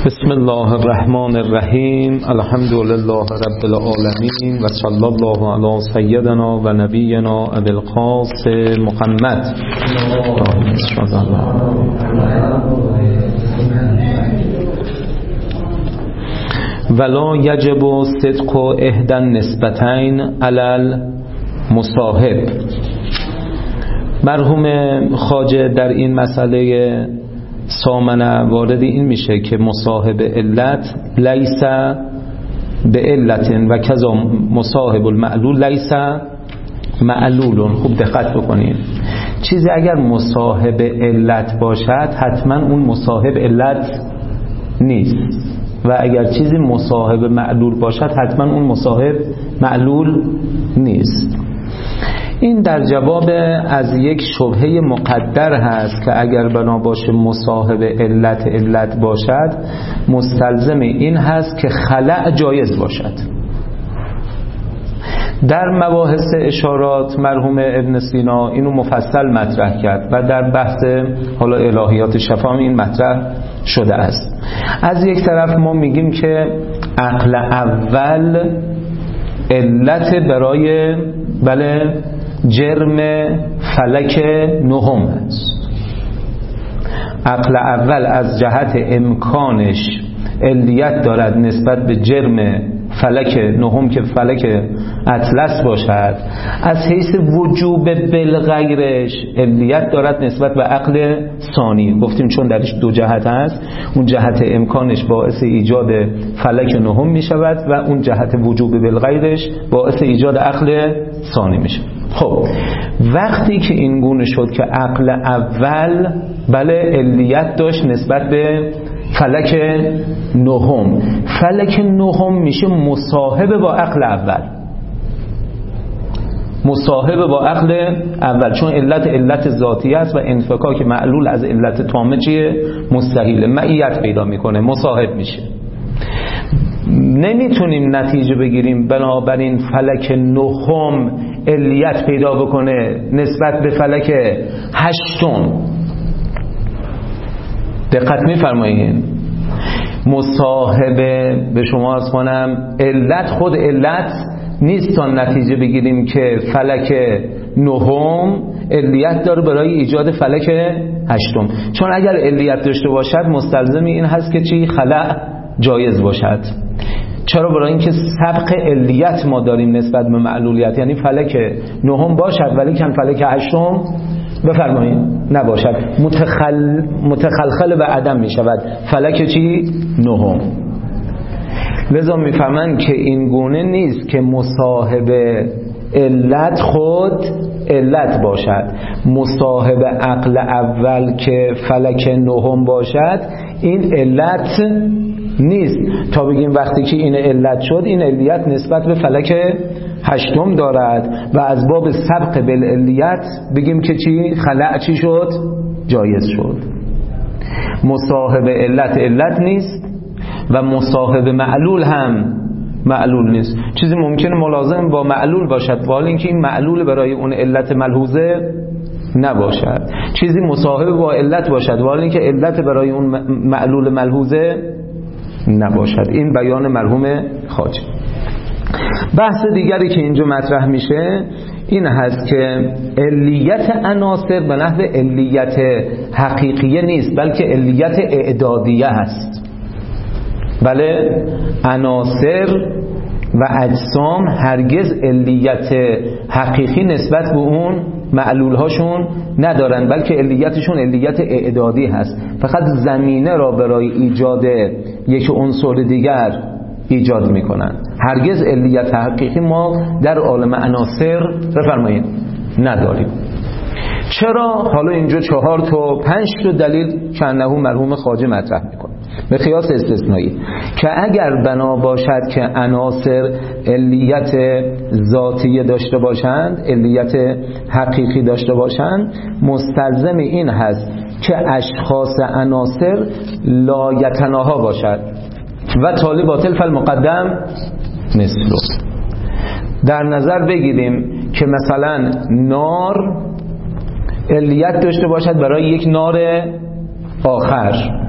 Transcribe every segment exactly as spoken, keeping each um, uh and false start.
بسم الله الرحمن الرحیم. الحمد لله رب العالمین و صلی الله علی سیدنا و نبینا ابی القاسم محمد. ولا یجب صدق احدى النسبتین علی المصاحب. مرحوم خواجه در این مسئله سامنه وارد این میشه که مصاحب علت لیس به علت و کذا مصاحب المعلول لیس معلول. خوب دقت بکنید، چیزی اگر مصاحب علت باشد حتما اون مصاحب علت نیست و اگر چیزی مصاحب معلول باشد حتما اون مصاحب معلول نیست. این در جواب از یک شبهه مقدر هست که اگر بنا باشه مصاحب علت علت باشد مستلزم این هست که خلأ جایز باشد. در مباحث اشارات مرحوم ابن سینا اینو مفصل مطرح کرد و در بحث حالا الهیات شفا این مطرح شده است. از یک طرف ما میگیم که عقل اول علت برای بله جرم فلک نهم است. عقل اول از جهت امکانش علیت دارد نسبت به جرم فلک نهم که فلک اطلس باشد، از حیث وجوب بالغیرش علیت دارد نسبت به عقل ثانی. گفتیم چون درش دو جهت هست، اون جهت امکانش باعث ایجاد فلک نهم می شود و اون جهت وجوب بالغیرش باعث ایجاد عقل ثانی می شود. خب وقتی که این گونه شد که عقل اول بله علیت داشت نسبت به فلک نهم، فلک نهم میشه مصاحب با عقل اول، مصاحب با عقل اول، چون علت علت ذاتی است و انفکاک معلول از علت تامه چیه؟ مستحیله، معیت پیدا میکنه، مصاحب میشه. نمیتونیم نتیجه بگیریم بنابراین فلک نهم علیت پیدا بکنه نسبت به فلک هشتم. دقت میفرمایید، مصاحبه به شما از کنم علت خود علت نیست تا نتیجه بگیریم که فلک نهم علیت داره برای ایجاد فلک هشتم، چون اگر علیت داشته باشد مستلزم این هست که چی؟ خلأ جایز باشد. چرا؟ برای اینکه سبق علیت ما داریم نسبت به معلولیت، یعنی فلک نهم باشد ولی کن فلک هشتم بفرمایید نباشد، متخل... متخلخل به عدم می شود فلک چی؟ نهم. لذا میفهمن که این گونه نیست که مصاحب علت خود علت باشد، مصاحب عقل اول که فلک نهم باشد این علت نیست تا بگیم وقتی که این علت شد این علیت نسبت به فلک هشتم دارد و از باب سبق بالعلیت بگیم که چی؟ خلأ چی شد؟ جایز شد. مصاحب علت علت نیست و مصاحب معلول هم معلول نیست. چیزی ممکنه ملازم با معلول باشد ولی اینکه این معلول برای اون علت ملحوظه نباشد، چیزی مصاحب با علت باشد ولی اینکه علت برای اون معلول ملحوظه نباشد. این بیان مرحوم خواجه. بحث دیگری که اینجا مطرح میشه این هست که علیت عناصر به نحو علیت حقیقیه نیست بلکه علیت اعدادیه هست. بله عناصر و اجسام هرگز علیت حقیقی نسبت به اون معلول هاشون ندارن بلکه علیتشون علیت اعدادی هست، فقط زمینه را برای ایجاد یک عنصر دیگر ایجاد میکنن. هرگز علیت حقیقی ما در عالم عناصر بفرمایید نداریم. چرا؟ حالا اینجا چهار تا پنج تا دلیل که انه مرحوم خواجه مطرح میکنه به قیاس استثنایی که اگر بنا باشد که عناصر علیت ذاتی داشته باشند، علیت حقیقی داشته باشند، مستلزم این هست که اشخاص عناصر لا یتناها باشد و تالی باطل فالمقدم مثلو. در نظر بگیریم که مثلا نار علیت داشته باشد برای یک نار آخر،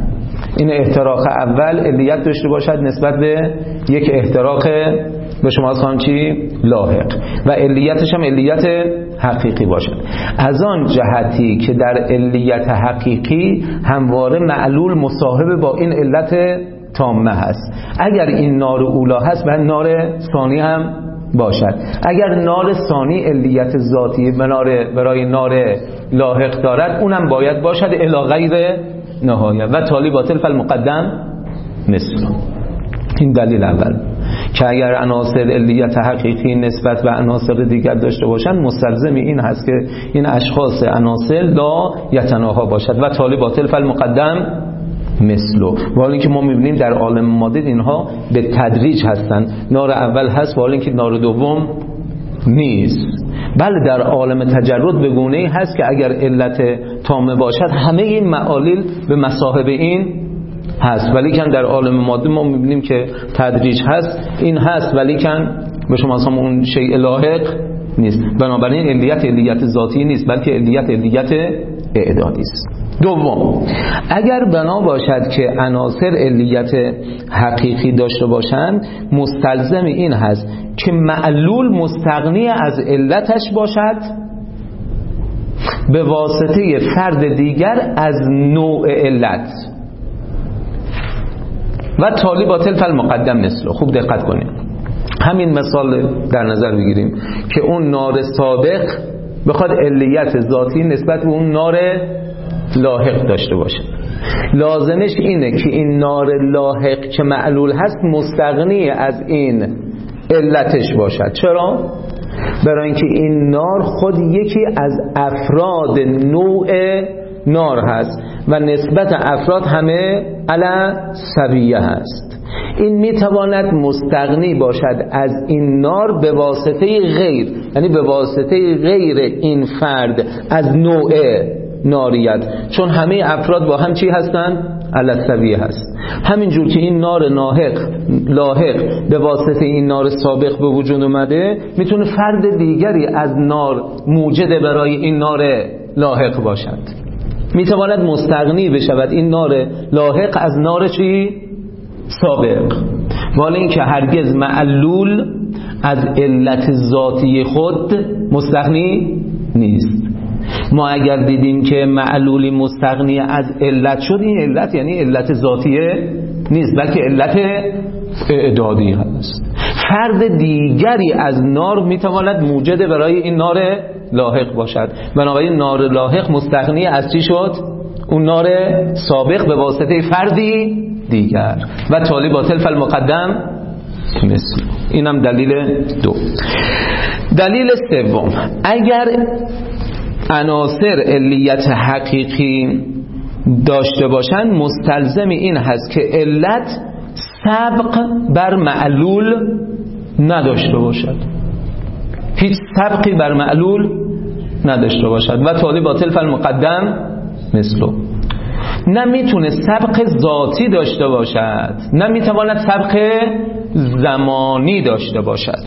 این احتراق اول علیت داشته باشد نسبت به یک احتراق به شما خواهم چی؟ لاحق، و علیتش هم علیت حقیقی باشد. از آن جهتی که در علیت حقیقی همواره معلول مصاحب با این علت تامه هست. اگر این نار اولا هست و نار ثانی هم باشد. اگر نار ثانی علیت ذاتی برای نار لاحق دارد اونم باید باشد الی غیر نهایه و تالی باطل فالمقدم مثل. این دلیل اول که اگر عناصر علیت حقیقی نسبت به عناصر دیگر داشته باشند مستلزم این هست که این اشخاص عناصر لا یتناها باشد و تالی باطل فالمقدم مثلو. ولی اینکه ما میبینیم در عالم ماده اینها به تدریج هستن، نار اول هست ولی اینکه نار دوم نیست. بله در عالم تجرد به گونه‌ای هست که اگر علت تامه باشد همه این معالل به مصاحب این هست، ولی کن در عالم ماده ما میبینیم که تدریج هست، این هست ولی کن به شما اصلا اون شیء لاحق نیست. بنابراین علیت علیت ذاتی نیست بلکه علیت علیت اعدادی است. دوم، اگر بنا باشد که عناصر علیت حقیقی داشته باشند مستلزم این هست که معلول مستغنی از علتش باشد به واسطه فرد دیگر از نوع علت و تالی باطل فالمقدم مثله. خوب دقت کنیم، همین مثال در نظر بگیریم که اون نار سابق بخواد علیت ذاتی نسبت به اون نار لاحق داشته باشه، لازمش اینه که این نار لاحق که معلول هست مستغنی از این علتش باشد. چرا؟ برای اینکه این نار خود یکی از افراد نوع نار هست و نسبت افراد همه علی سویه هست. این میتواند مستغنی باشد از این نار به واسطه غیر، یعنی به واسطه غیر این فرد از نوع ناریت، چون همه افراد با هم چی هستن؟ علسویه هست. همینجور که این نار لاحق لاحق به واسطه این نار سابق به وجود اومده میتونه فرد دیگری از نار موجد برای این نار لاحق باشد، میتواند مستغنی بشود این نار لاحق از نار چی؟ سابق. ولی این که هرگز معلول از علت ذاتی خود مستغنی نیست. ما اگر دیدیم که معلولی مستغنی از علت شد، این علت یعنی علت ذاتیه نیست بلکه علت اعدادی هست. فرد دیگری از نار میتواند موجد برای این نار لاحق باشد. بنابراین نار لاحق مستغنی از چی شد؟ اون نار سابق به واسطه فردی دیگر و تالی باطل فالمقدم مثل. اینم دلیل دو. دلیل سوم، اگر عناصر علیت حقیقی داشته باشند مستلزم این هست که علت سبق بر معلول نداشته باشد، هیچ سبقی بر معلول نداشته باشد و تالی باطل فالمقدم مثلو. نمیتونه سبق ذاتی داشته باشد، نمیتواند سبق زمانی داشته باشد.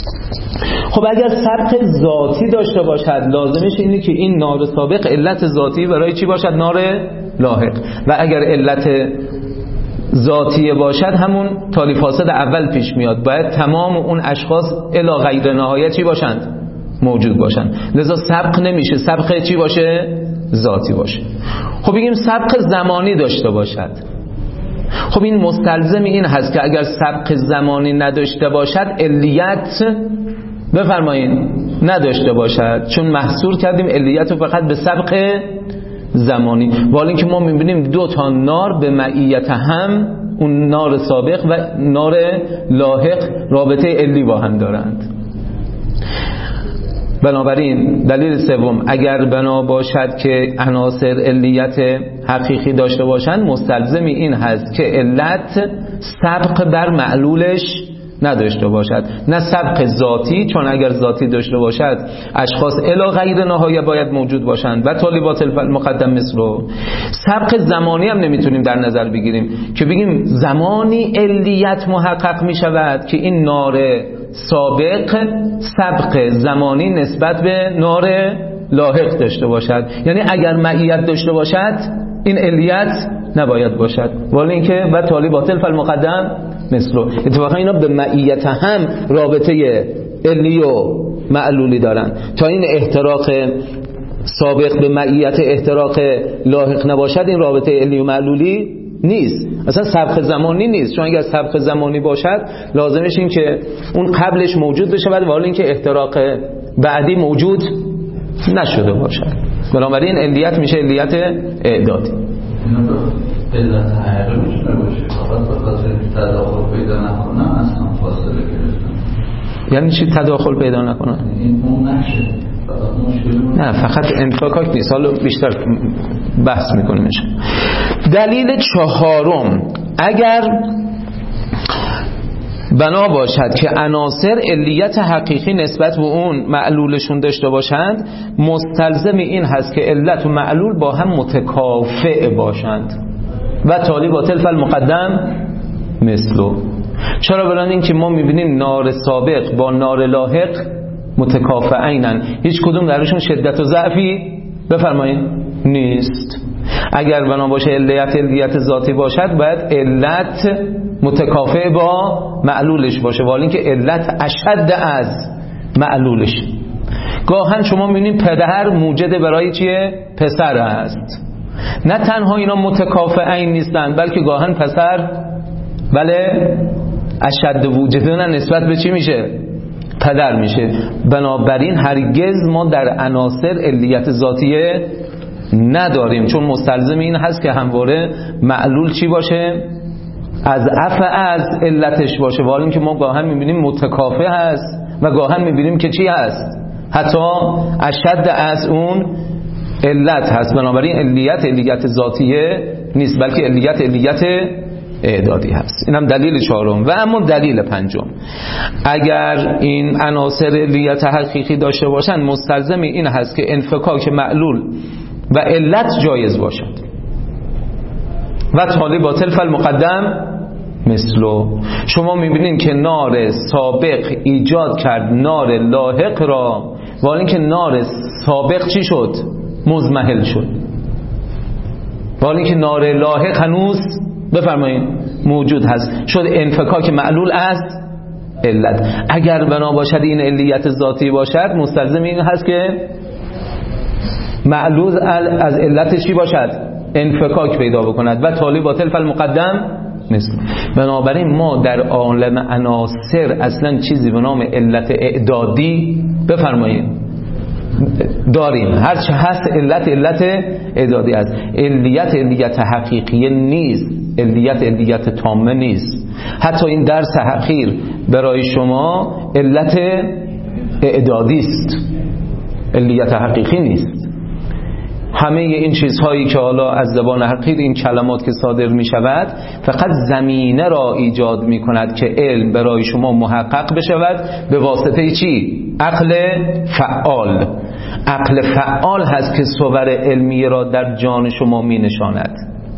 خب اگر سبق ذاتی داشته باشد لازمش اینه که این نار سابق علت ذاتی برای چی باشد؟ نار لاحق. و اگر علت ذاتی باشد همون تالی فاسد اول پیش میاد، باید تمام اون اشخاص الی غیر نهایه چی باشند؟ موجود باشند. لذا سبق نمیشه، سبق چی باشه؟ ذاتی باشه. خب بگیم سبق زمانی داشته باشد. خب این مستلزم این هست که اگر سبق زمانی نداشته باشد علیت بفرمایید نداشته باشد، چون محصور کردیم علیت رو فقط به سبق زمانی. ولی اینکه ما میبینیم دو تا نار به معیت هم، اون نار سابق و نار لاحق رابطه علی با هم دارند. بنابراین دلیل سوم، اگر بنا باشد که عناصر علیت حقیقی داشته باشند مستلزم این هست که علت سبق بر معلولش نداشته باشد، نه سبق ذاتی، چون اگر ذاتی داشته باشد اشخاص الی غیر نهایه باید موجود باشند و تالی باطل مقدم مثلو. سبق زمانی هم نمیتونیم در نظر بگیریم که بگیم زمانی علیت محقق می شود که این نار سابق سبق زمانی نسبت به نار لاحق داشته باشد. یعنی اگر معیت داشته باشد این علیت نباید باشد. ولی اینکه و تالی باطل فالمقدم مثلو. اتفاقا اینا به معیت هم رابطه علی و معلولی دارن. تا این احتراق سابق به معیت احتراق لاحق نباشد، این رابطه علی و معلولی نیست، اصلا سبق زمانی نیست. چون اگر سبق زمانی باشد لازمش این که اون قبلش موجود بشه، ولی ولی اینکه احتراق بعدی موجود نشده باشد. بنابراین علیت میشه علیت اعدادی. علت حقیقی میشه باشه فقط به خاطر تداخل پیدا نکنه اصلا فاصله گرفتن. یعنی چی تداخل پیدا نکنه؟ این اون نشه نه فقط انفکاک نیست، حالا بیشتر بحث میکنیمش. دلیل چهارم، اگر بنا باشد که عناصر علیت حقیقی نسبت به اون معلولشون داشته باشند، مستلزم این هست که علت و معلول با هم متکافئ باشند و تالی باطل فالمقدم مثلو. چرا؟ برای این که ما میبینیم نار سابق با نار لاحق متکافئینن، هیچ کدوم درشون شدت و ضعفی بفرمایید نیست. اگر بنا باشه علیت علیت ذاتی باشد، باید علت متکافئ با معلولش باشه، ولی اینکه علت اشد از معلولش. گاهن شما میبینید پدر موجد برای چیه؟ پسر است. نه تنها اینا متکافئین نیستن، بلکه گاهن پسر بله اشد وجودن نسبت به چی میشه؟ پدر میشه. بنابراین هرگز ما در عناصر علیت ذاتیه نداریم، چون مستلزم این هست که همواره معلول چی باشه؟ از عفو از علتش باشه. ولی اینکه ما گاهن میبینیم متکافئ هست و گاهن میبینیم که چی هست؟ حتی اشد از اون علت هست. بنابراین علیت علیت ذاتیه نیست، بلکه علیت علیت اعدادی هست. اینم دلیل چهارم. و اما دلیل پنجم، اگر این عناصر علیت حقیقی داشته باشن، مستلزم این هست که انفکاک معلول و علت جایز باشد و تالی باطل فالمقدم مثلو. شما میبینید که نار سابق ایجاد کرد نار لاحق را، ولی اینکه نار سابق چی شد؟ مزمحل شد، ولی اینکه نار لاحق هنوز بفرمایید موجود هست، شد انفکاک معلول از علت. اگر بنا باشد این علیت ذاتی باشد، مستلزم این هست که معلول از علت چی باشد؟ انفکاک پیدا بکند و تالی باطل فالمقدم مثل. بنابراین ما در عالم عناصر اصلا چیزی به نام علت اعدادی بفرمایید داریم. هر چه هست علت علت اعدادی است. علیت علیت حقیقی نیست، علیت علیت تامه نیست. حتی این درس حقیر برای شما علت اعدادی است، علیت حقیقی نیست. همه این چیزهایی که حالا از زبان حقیر این کلمات که صادر می شود فقط زمینه را ایجاد می کند که علم برای شما محقق بشود به واسطه چی؟ عقل فعال. عقل فعال هست که صور علمی را در جان شما می نشاند.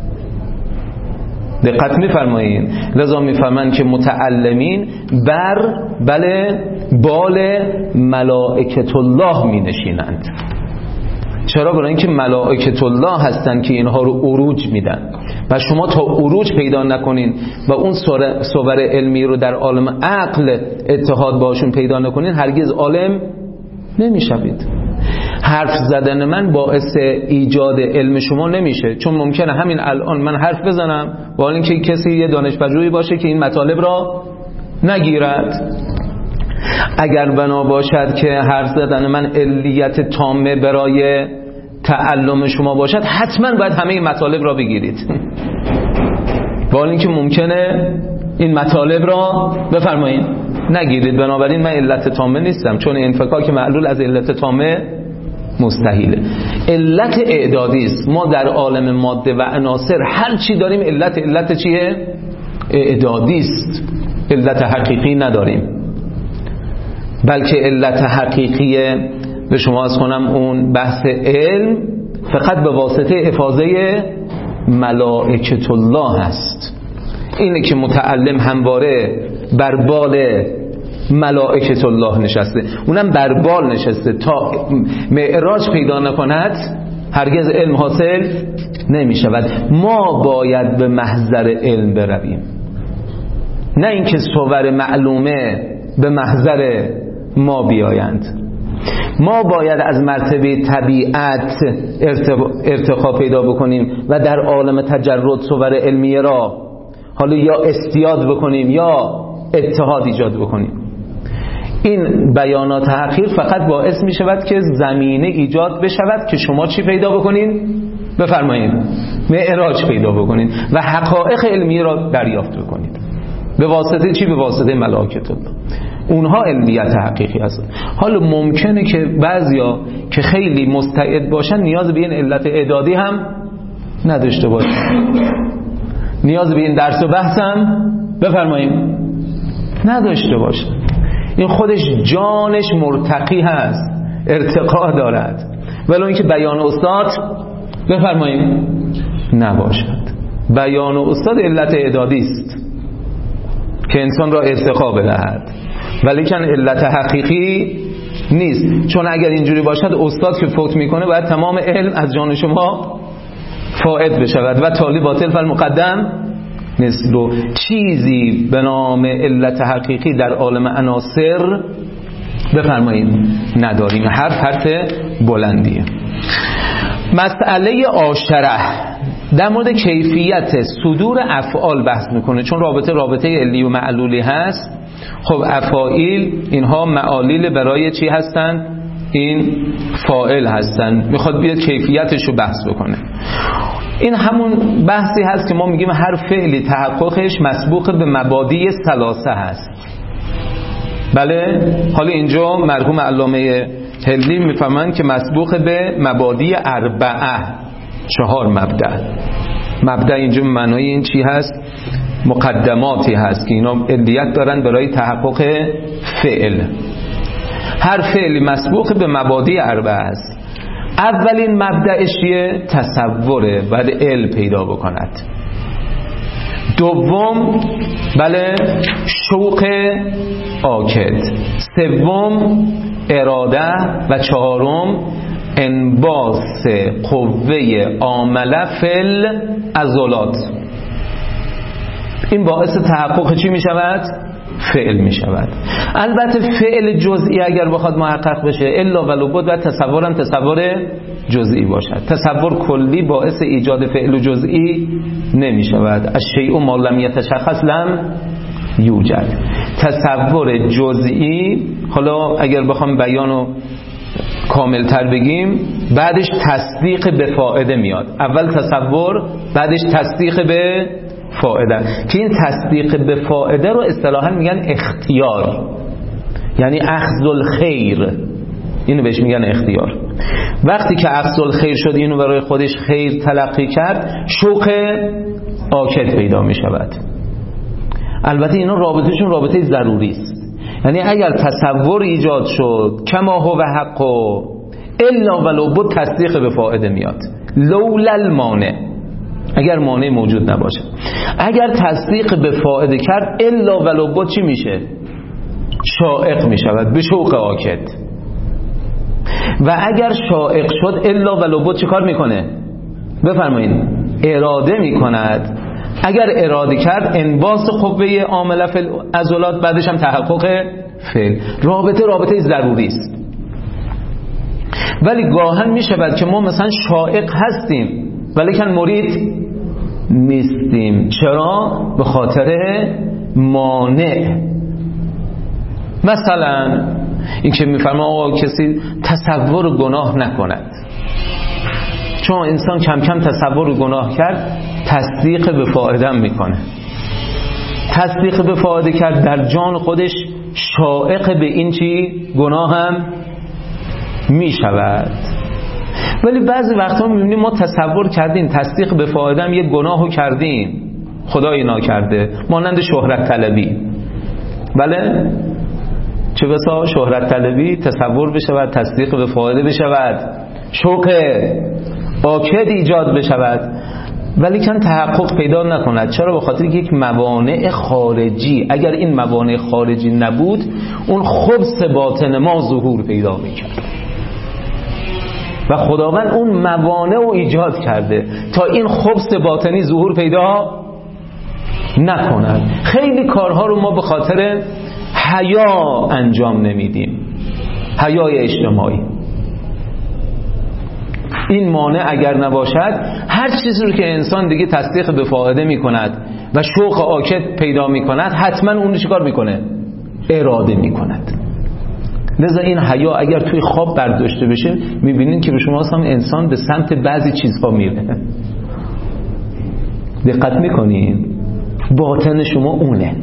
دقت می فرمایید. لذا می فرمایند که متعلمین بر بله بال ملائکت الله می نشینند. چرا؟ برای اینکه ملائکت الله هستن که اینها رو عروج میدن و شما تا عروج پیدا نکنین و اون صور علمی رو در عالم عقل اتحاد باشون پیدا نکنین، هرگز عالم نمیشوید. حرف زدن من باعث ایجاد علم شما نمیشه، چون ممکنه همین الان من حرف بزنم با اینکه کسی یه دانشپژوهی باشه که این مطالب را نگیرد. اگر بنا باشد که حرف زدن من علیت تامه برای تعلم شما باشد، حتما باید همه این مطالب را بگیرید، با اینکه ممکنه این مطالب را بفرمایید نگیرید. بنابراین من علت تامه نیستم، چون انفکاک معلول از علت تامه مستحیله. علت اعدادی است. ما در عالم ماده و عناصر هر چی داریم علت علت چیه؟ اعدادی است. علت حقیقی نداریم، بلکه علت حقیقی به شما از کنم اون بحث علم فقط به واسطه افاضه ملائکت الله هست. اینه که متعلم همواره بر بال ملائکت الله نشسته، اونم بر بال نشسته تا معراج پیدا نکند. هرگز علم حاصل نمی شود. ما باید به محضر علم برویم، نه اینکه صور معلومه به محضر ما بیایند. ما باید از مرتبه طبیعت ارتقا پیدا بکنیم و در عالم تجرد صور علمیه را حالا یا استیاد بکنیم یا اتحاد ایجاد بکنیم. این بیانات حقیر فقط باعث می شود که زمینه ایجاد بشود که شما چی پیدا بکنین؟ بفرمایید معراج پیدا بکنین و حقایق علمی را دریافت بکنید. به واسطه چی؟ به واسطه ملائکت الله. اونها علمیت حقیقی هستند. حالا ممکنه که بعضیا که خیلی مستعد باشن نیاز به این علت اعدادی هم نداشته باشن، نیاز به این درس و بحث هم بفرماییم نداشته باشن. این خودش جانش مرتقی هست، ارتقا دارد، ولو اینکه بیان استاد بفرماییم نباشد. بیان استاد علت اعدادی است که انسان را ارتقا بدهد، ولی کن علت حقیقی نیست. چون اگر اینجوری باشد استاد که فوت میکنه باید تمام علم از جان شما فائد بشود و تالی باطل فالمقدم نیست. رو چیزی به نام علت حقیقی در عالم عناصر بفرمایید نداریم. حرف حرف بلندیه. مسئله عاشره در مورد کیفیت صدور افعال بحث میکنه، چون رابطه رابطه علی و معلولی هست. خب افاعیل اینها معالیل برای چی هستند؟ این فاعل هستند. میخواد بیاد کیفیتش رو بحث بکنه. این همون بحثی هست که ما میگیم هر فعلی تحققش مسبوق به مبادی ثلاثه هست. بله، حالا اینجا مرحوم علامه هلی میفهمند که مسبوق به مبادی اربعه، چهار مبدأ. مبدأ اینجا معنای این چی هست؟ مقدماتی هست که اینا علیت دارن برای تحقق فعل. هر فعلی مسبوق به مبادی اربعه است. اولین مبدأش چیه؟ تصوره، بعد علم پیدا بکند. دوم بله شوق آکد. سوم اراده و چهارم انباس قوه عامله فل عضلات. این باعث تحقق چی می شود؟ فعل می شود. البته فعل جزئی اگر بخواد محقق بشه الا ولو بود و تصورم تصور جزئی باشد. تصور کلی باعث ایجاد فعل جزئی نمی شود. الشیء ما لم یتشخص لم یوجد. تصور جزئی، حالا اگر بخوام بیانو کامل تر بگیم، بعدش تصدیق به فائده میاد. اول تصور، بعدش تصدیق به فائده، که این تصدیق به فائده رو اصطلاحاً میگن اختیار، یعنی اخذ الخیر. اینو بهش میگن اختیار. وقتی که اخذ الخیر شد، اینو برای خودش خیر تلقی کرد، شوق آکد پیدا میشود. البته اینا رابطهشون رابطه ضروری است. یعنی اگر تصور ایجاد شد کما هو حق الا ولو بود، تصدیق به فائده میاد. لولا المانع، اگر مانع موجود نباشه. اگر تصدیق به فائده کرد الا ولو بود چی میشه؟ شائق میشود به شوق آکد. و اگر شائق شد الا ولو بود چه کار میکنه؟ بفرمایید اراده میکند. اگر اراده کرد انباس قوه عامله فی العضلات، بعدش هم تحقق فعل. رابطه رابطه ضروری است. ولی گاهن میشود که ما مثلا شائق هستیم ولیکن مرید نیستیم. چرا؟ به خاطر مانع. مثلا این که میفرما آقا کسی تصور گناه نکند، چون انسان کم کم تصور گناه کرد تصدیق به فائده میکنه. تصدیق به فائده کرد در جان خودش شائق به این چی؟ گناه هم میشود. ولی بعضی وقتا میبینیم ما تصور کردیم تصدیق به فائده هم یک گناهو کردیم، خدای ناکرده، مانند شهرت طلبی. بله، چه بسا شهرت طلبی تصور بشود، تصدیق به فائده بشود، شوق آکد ایجاد بشود، ولی کن تحقق پیدا نکند. چرا؟ به خاطر یک موانع خارجی. اگر این موانع خارجی نبود، اون خبث باطن ما ظهور پیدا میکرد. و خداوند اون موانع رو ایجاد کرده تا این خبث باطنی ظهور پیدا نکند. خیلی کارها رو ما به خاطر حیا انجام نمیدیم، حیای اجتماعی. این مانع اگر نباشد هر چیزی رو که انسان دیگه تصدیق به فائده میکند و شوق آکد پیدا میکند حتما اون رو چیکار میکنه؟ اراده میکند. لذا این حیا اگر توی خواب برداشته بشه میبینین که به شما هم انسان به سمت بعضی چیزها میره. دقت میکنین؟ باطن شما اونه،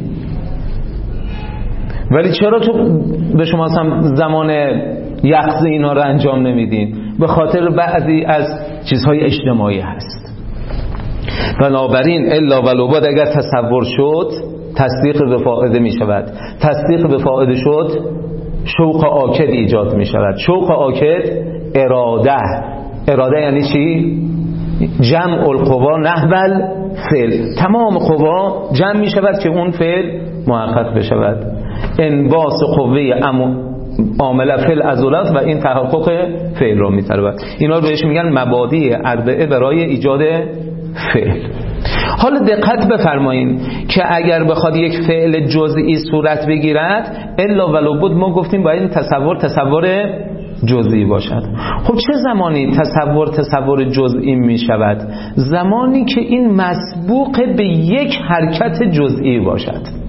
ولی چرا تو به شما هم زمان یقظه اینا رو انجام نمیدین؟ به خاطر بعضی از چیزهای اجتماعی هست. بنابراین الا ولو بعد اگر تصور شد تصدیق به فائده می شود، تصدیق به فائده شد شوق آکد ایجاد می شود. شوق آکد اراده، اراده یعنی چی؟ جمع القوا نحو الفعل، تمام قوا جمع می شود که اون فعل محقق بشود. انباس قوه عامله فعل عضلات و این تحقق فعل رو می‌طلبد. اینا رو بهش میگن مبادی اربعه برای ایجاد فعل. حالا دقت بفرمایید که اگر بخواد یک فعل جزئی صورت بگیرد الا ولو بود ما گفتیم باید این تصور تصور جزئی باشد. خب چه زمانی تصور تصور جزئی می شود؟ زمانی که این مسبوق به یک حرکت جزئی باشد.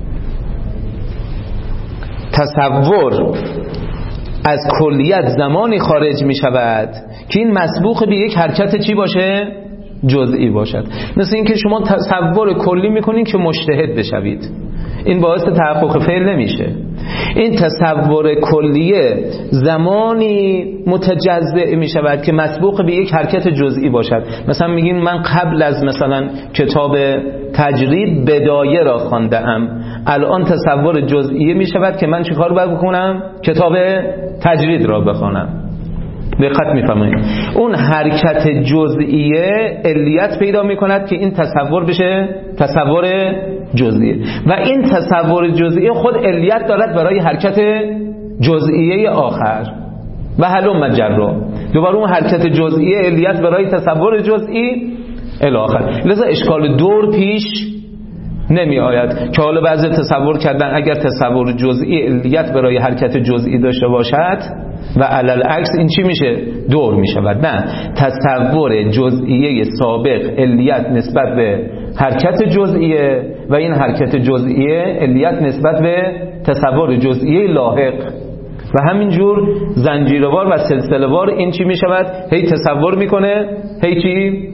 تصور از کلیت زمانی خارج می شود که این مسبوق به یک حرکت چی باشه؟ جزئی باشد. مثل این که شما تصور کلی میکنین که مجتهد بشوید، این باعث تحقق فعل نمیشه. این تصور کلیه زمانی متجزع می شود که مسبوق به یک حرکت جزئی باشد. مثلا میگین من قبل از مثلا کتاب تجرید بدایه را خواندم، الان تصور جزئی می شود که من چه کار باید بکنم؟ کتاب تجرید را بخوانم. دقت می‌فرمایید؟ اون حرکت جزئیه علیت پیدا می‌کند که این تصور بشه تصور جزئی و این تصور جزئی خود علیت دارد برای حرکت جزئیه آخر و هلم مجرا. دوباره اون حرکت جزئیه علیت برای تصور جزئی الاخر. لذا اشکال دور پیش نمی آید که حالا بعضی تصور کردن اگر تصور جزئی علیت برای حرکت جزئی داشته باشد و علل عکس این چی میشه؟ دور می شود. نه، تصور جزئیه سابق علیت نسبت به حرکت جزئیه و این حرکت جزئیه علیت نسبت به تصور جزئیه لاحق و همینجور زنجیروار و سلسله‌وار این چی می شود؟ هی تصور میکنه، هی چی؟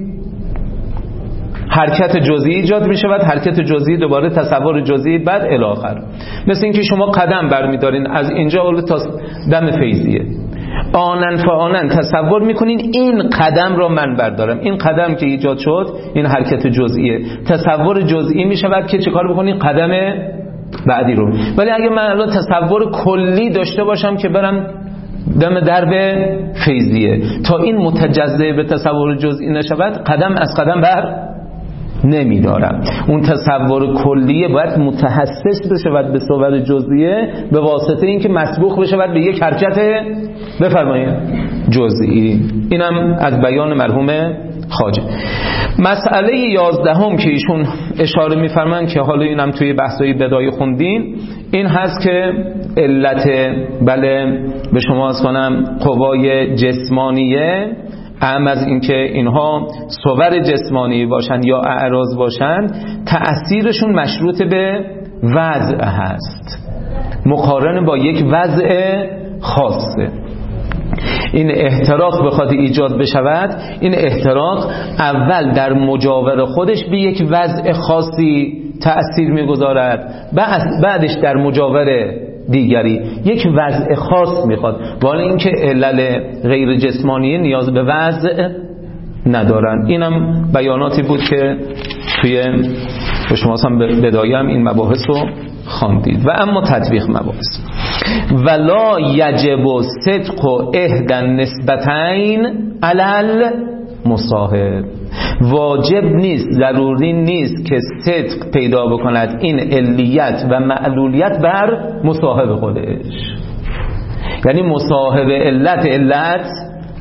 حرکت جزئی ایجاد می شود، حرکت جزئی دوباره تصور جزئی بعد الی آخر. مثل اینکه شما قدم برمیدارین از اینجا اول تا دم فیضیه، آنن فآنن تصور میکنین این قدم را من بردارم، این قدم که ایجاد شد این حرکت جزئیه، تصور جزئی می شود که چه کار بکنین؟ قدم بعدی رو. ولی اگه من الان تصور کلی داشته باشم که برم دم درب فیضیه تا این متجزع به تصور جزئی نشود قدم از قدم بر نمیدارم. اون تصور کلیه باید متحسس بشود به صور جزئیه به واسطه اینکه مسبوق بشود به یک حرکت بفرمایید جزئی. اینم از بیان مرحوم خواجه. مسئله یازدهم که ایشون اشاره می‌فرمایند که حالا اینم توی بحث‌های بدایه خوندین، این هست که علت بله به شما از کنم قوای جسمانیه اهم از اینکه اینها صور جسمانی باشند یا اعراض باشند تأثیرشون مشروط به وضع هست، مقارن با یک وضع خاصه. این احتراق بخواد ایجاد بشود، این احتراق اول در مجاور خودش به یک وضع خاصی تأثیر میگذارد، بعدش در مجاور دیگری یک وضع خاص میخواد، ولی اینکه علل غیر جسمانی نیاز به وضع ندارن. اینم بیاناتی بود که توی به شما هم بدایم این مباحث رو خواندید. و اما تطبیق مباحث ولا یجب صدق و احدى نسبتین علل مصاحب، واجب نیست، ضروری نیست که صدق پیدا بکند این علیت و معلولیت بر مصاحب خودش. یعنی مصاحب علت علت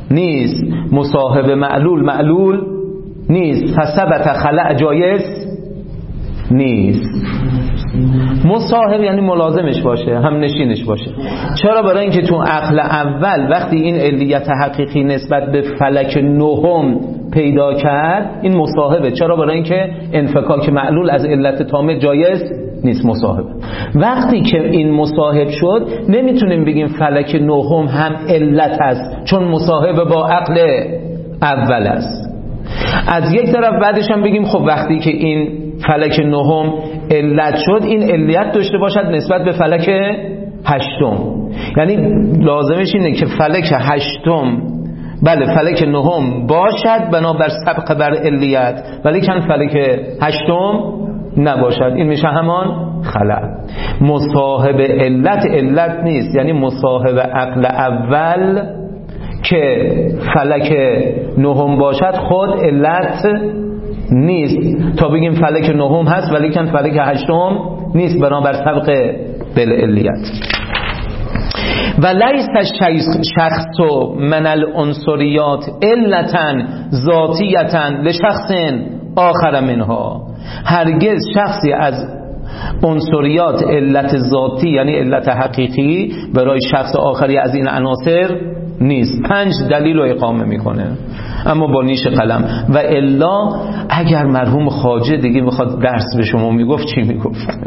نیست، مصاحب معلول معلول نیست، فثبت خلع جایز نیست. مصاحب یعنی ملازمش باشه، هم نشینش باشه. چرا؟ برای اینکه تو عقل اول وقتی این علیت حقیقی نسبت به فلک نهم پیدا کرد این مصاحبه. چرا؟ برای اینکه انفکاک معلول از علت تامه جایز نیست، مصاحبه. وقتی که این مصاحب شد نمیتونیم بگیم فلک نهم هم علت است، چون مصاحبه با عقل اول است. از یک طرف بعدش هم بگیم خب وقتی که این فلک نهم علت شد این علیت داشته باشد نسبت به فلک هشتم. یعنی لازمش اینه که فلک هشتم بله فلک نهم باشد بنابر سبق بر علیت، ولی کن فلک هشتم نباشد. این میشه همان خلع. مصاحب علت علت نیست، یعنی مصاحب عقل اول که فلک نهم باشد خود علت نیست تا بگیم فلک نهم هست ولی کن فلک هشتم نیست بنابر سبق بالعلیت. و لیس شخص من العنصریات علتا ذاتیتا لشخص آخر منها. هرگز شخصی از عنصریات علت ذاتی یعنی علت حقیقی برای شخص آخری از این عناصر نیست. پنج دلیل رو اقامه میکنه اما با نیش قلم. و الا اگر مرحوم خواجه دیگه میخواد درس به شما میگفت چی میگفت؟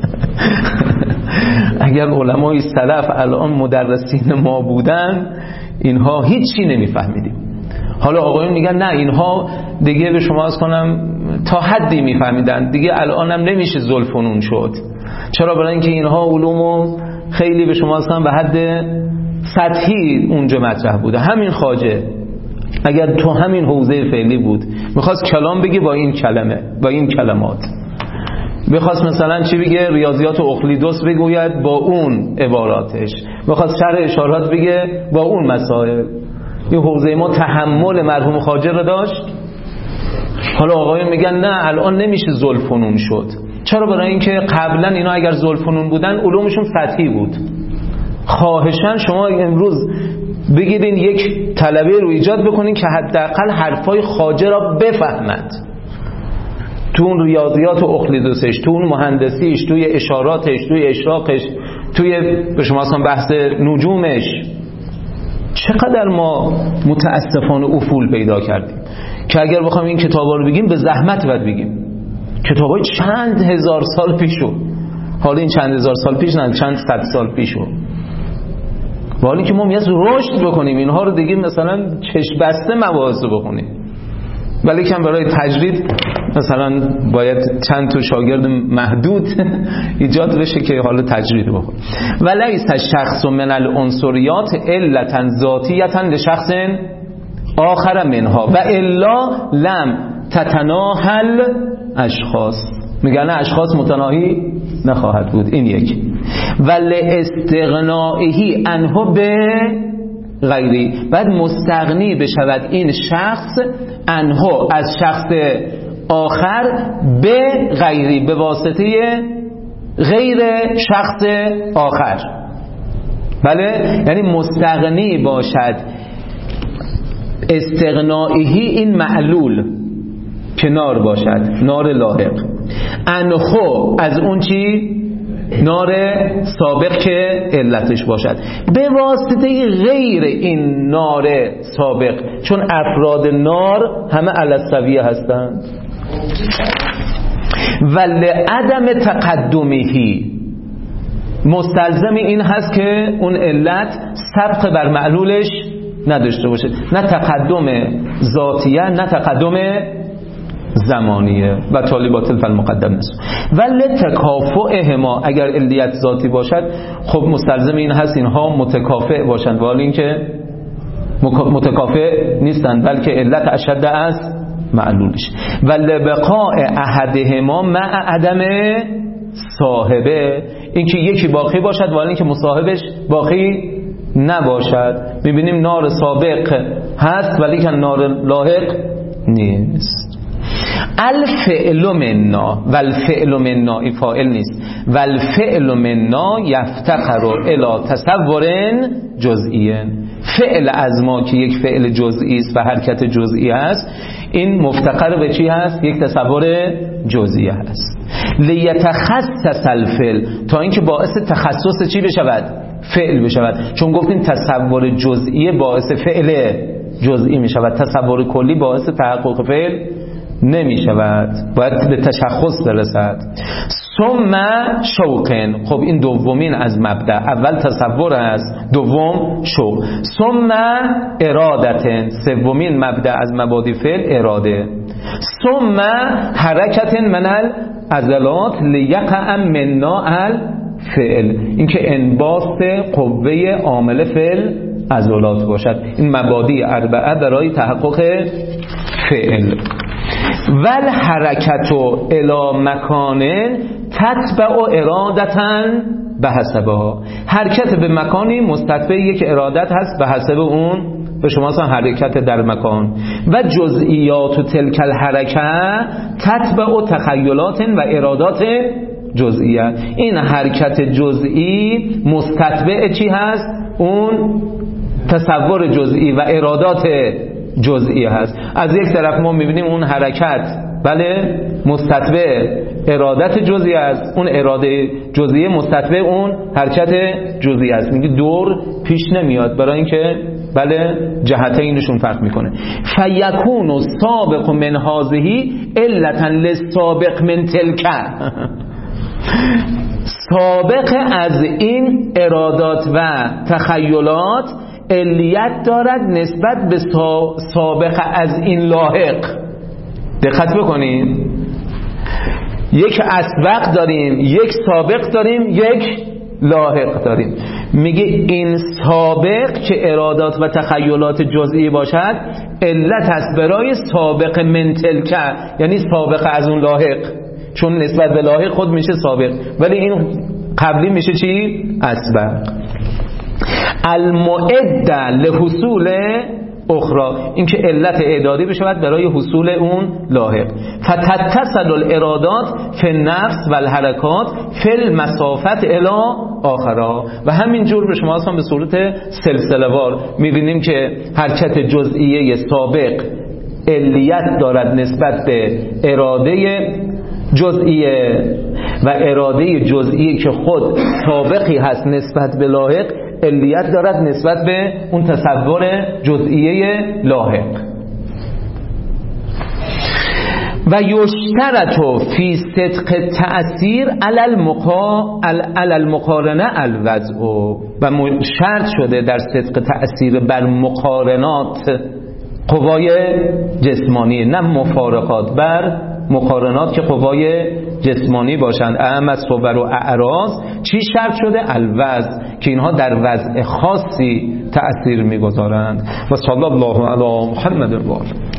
اگر علمای سلف الان مدرسین ما بودن اینها هیچی نمیفهمیدیم. حالا آقایون میگن نه اینها دیگه به شما از کنم تا حدی میفهمیدن، دیگه الان هم نمیشه ذوالفنون شد. چرا؟ برای اینکه اینها علومو خیلی به شما از کنم به حد سطحی اونجا مطرح بوده. همین خواجه اگر تو همین حوزه فعلی بود میخواست کلام بگی با این کلمه با این کلمات، بخواست مثلا چی بگه ریاضیات اقلیدس بگوید با اون عباراتش، بخواست شرح اشارات بگه با اون مسائل. این حوزه ما تحمل مرحوم خواجه رو داشت. حالا آقایون میگن نه الان نمیشه ذوالفنون شد. چرا؟ برای اینکه قبلا اینا اگر ذوالفنون بودن علومشون سطحی بود. خواهشاً شما امروز بگیرین یک طلبه رو ایجاد بکنین که حداقل حرفای خواجه را بفهمد، تو اون ریاضیات و اقلیدوسش، تو اون مهندسیش، توی اشاراتش، توی اشراقش، توی به شما اصلا بحث نجومش. چقدر ما متاسفانه افول پیدا کردیم که اگر بخوام این کتابا رو بگیم به زحمت باید بگیم. کتابای چند هزار سال پیشو، حالا این چند هزار سال پیش نه چند صد سال پیشو، ولی که ما میاد رشد بکنیم اینها رو دیگه مثلا چشم بسته مواعظ بخونیم، ولی کم برای تجرید مثلا باید چند تا شاگرد محدود ایجاد بشه که حالا تجرید بخون. ولیس شخص من العنصریات علتا ذاتیتا لشخص آخر منها و الا لم تتناهل اشخاص. میگن اشخاص متناهی نخواهد بود. این یک. ولی استغنائه عنه به غیری، بعد مستغنی بشود این شخص عنه از شخص آخر به غیری، به واسطه غیر شخص آخر. بله، یعنی مستغنی باشد. استغنائه این معلول که نار باشد، نار لاحق. انخو از اون چی؟ نار سابق که علتش باشد، به واسطه غیر این نار سابق، چون افراد نار همه علالسویه هستند. ولی عدم تقدمهی مستلزم این هست که اون علت سبق بر معلولش نداشته باشه، نه تقدم ذاتیه نه تقدم زمانیه. و طالبات فالمقدم نسو. ولی تکافؤ ما، اگر علیت ذاتی باشد خب مستلزم این هست اینها متکافئ باشند، ولی اینکه متکافئ نیستند بلکه علت اشد از معلولش. ولی بقاء احدهما مع عدم صاحبه، اینکه یکی باقی باشد ولی اینکه مصاحبش باقی نباشد. میبینیم نار سابق هست ولی که نار لاحق نیست. الفعل منا و الفعل منا این فاعل نیست، و الفعل منا یفتقر الی تصور جزئی. فعل از ما که یک فعل جزئی است و حرکت جزئی است، این مفتقر به چی هست؟ یک تصور جزئی هست. لیتخصص الفعل، تا اینکه باعث تخصص چی بشود؟ فعل بشود. چون گفتیم تصور جزئی باعث فعل جزئی می شود، تصور کلی باعث تحقق فعل نمی شود، باید به تشخص برسد. ثم شوقن، خب این دومین از مبدأ، اول تصور است، دوم شوق. ثم ارادتن، سومین مبدأ از مبادی فعل اراده. ثم حرکت من العضلات لیقع منا الفعل، اینکه انباست قوه عامل فعل عضلات باشد. این مبادی اربعه برای تحقق فعل. ول حرکت الی مکان تتبع ارادتا به حسبها، حرکت به مکانی مستتبع یک ارادت هست به حسب اون، به شما اصلا حرکت در مکان. و جزئیات و تلک الحرکه تتبع تخیلات و ارادات جزئیه، این حرکت جزئی مستتبع چی هست؟ اون تصور جزئی و ارادات جزئی هست. از یک طرف ما میبینیم اون حرکت بله مستتبع ارادت جزئی است، اون اراده جزئی مستتبع اون حرکت جزئی است. میگه دور پیش نمیاد، برای اینکه بله جهتینشون فرق میکنه. فیکون سابق من هذه علتا للسابق من تلک، سابق از این ارادات و تخیلات علیت دارد نسبت به سابق از این لاحق. دقت بکنید، یک اسبق داریم، یک سابق داریم، یک لاحق داریم. میگه این سابق که ارادات و تخیلات جزئی باشد علت است برای سابق من تلک، یعنی سابق از اون لاحق، چون نسبت به لاحق خود میشه سابق، ولی این قبلی میشه چی؟ اسبق. المعد لحصول اخرى، این که علت اعدادی بشود برای حصول اون لاحق. فتتصل الارادات فی النفس و الحرکات فی المسافت الی آخرها، و همین جور به شما اصلا به صورت سلسله وار میبینیم که حرکت جزئیه سابق علیت دارد نسبت به اراده جزئیه، و اراده جزئی که خود سابقی هست نسبت به لاحق علیت دارد نسبت به اون تصور جزئیه لاحق. و یشترط فی صدق تأثیر علی المقارنه الوضع، و شرط شده در صدق تأثیر بر مقارنات قوای جسمانی، نه مفارقات، بر مقارنات که قوای جسمانی باشند. اهم از صور و اعراض چی شرط شده؟ الوضع، که اینها در وضع خاصی تأثیر میگذارند. و صلی الله علی محمد و آله.